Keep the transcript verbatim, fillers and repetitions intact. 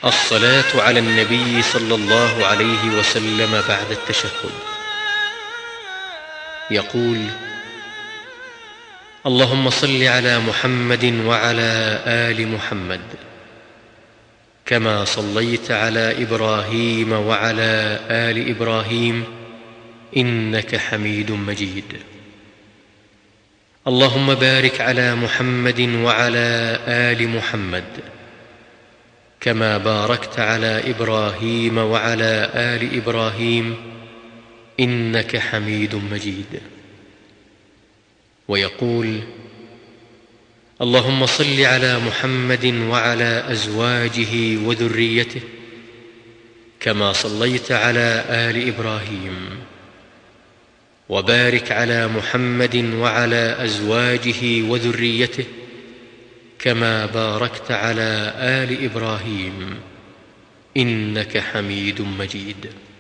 الصلاة على النبي صلى الله عليه وسلم بعد التشهد. يقول: اللهم صل على محمد وعلى آل محمد كما صليت على إبراهيم وعلى آل إبراهيم إنك حميد مجيد. اللهم بارك على محمد وعلى آل محمد كما باركت على إبراهيم وعلى آل إبراهيم إنك حميد مجيد. ويقول: اللهم صل على محمد وعلى أزواجه وذريته كما صليت على آل إبراهيم، وبارك على محمد وعلى أزواجه وذريته كما باركت على آل إبراهيم إنك حميد مجيد.